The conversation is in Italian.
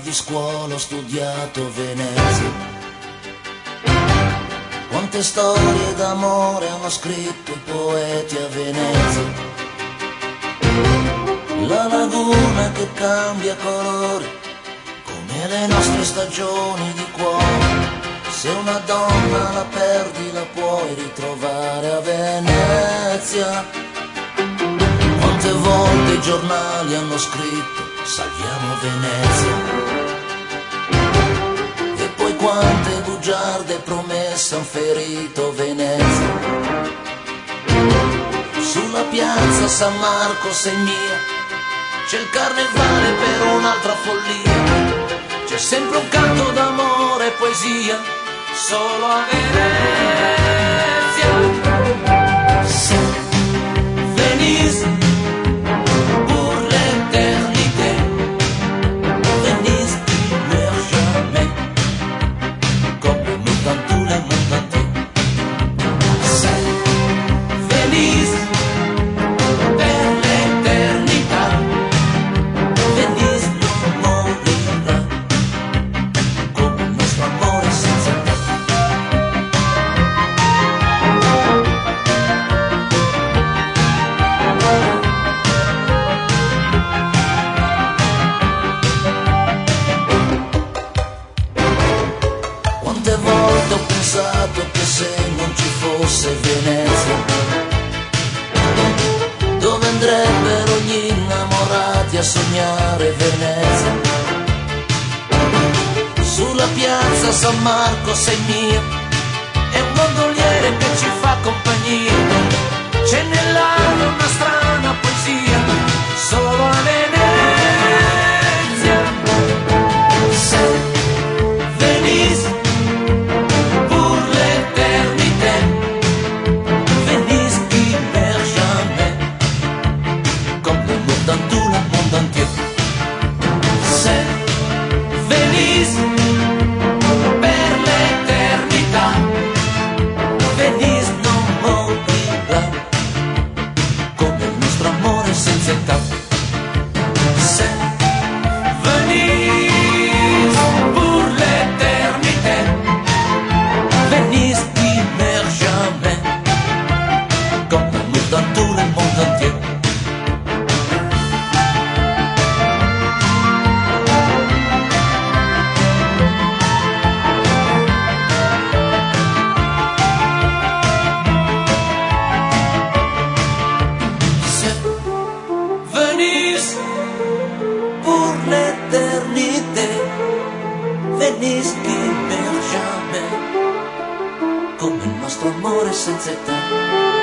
di scuola ho studiato Venezia. Quante storie d'amore hanno scritto i poeti a Venezia. La laguna che cambia colore come le nostre stagioni di cuore. Se una donna la perdi la puoi ritrovare a Venezia. Quante volte i giornali hanno scritto salviamo Venezia. E poi quante bugiarde promesse han ferito Venezia. Sulla piazza San Marco sei mia, c'è il carnevale per un'altra follia. C'è sempre un canto d'amore e poesia solo a Venezia. Se Venise pour l'éternité, Venise qui meurt jamais, comme le monde dans tous les mondes entiers. Se Venise per l'éternità, Venise non morirà, come il nostro amore senza te. Quante volte ho pensato che se non ci fosse Venezia, dove andrebbero gli innamorati a sognare Venezia? Sulla piazza San Marco sei mia, è un gondoliere che ci fa compagnia. C'è nell'aria una strana poesia solo a Venezia. Se Venise pour l'éternité, Venise qui meurt jamais, comme le monde dans tout le monde entier. C'est Venise per l'éternità, Venise non morirà, come il nostro amore senza età. C'est Venise pour l'éternité, Venise qui meurt jamais, comme l'amour dans tout le monde entier. C'est Venise pour l'éternité, Venise qui meurt jamais, come il nostro amore senza età.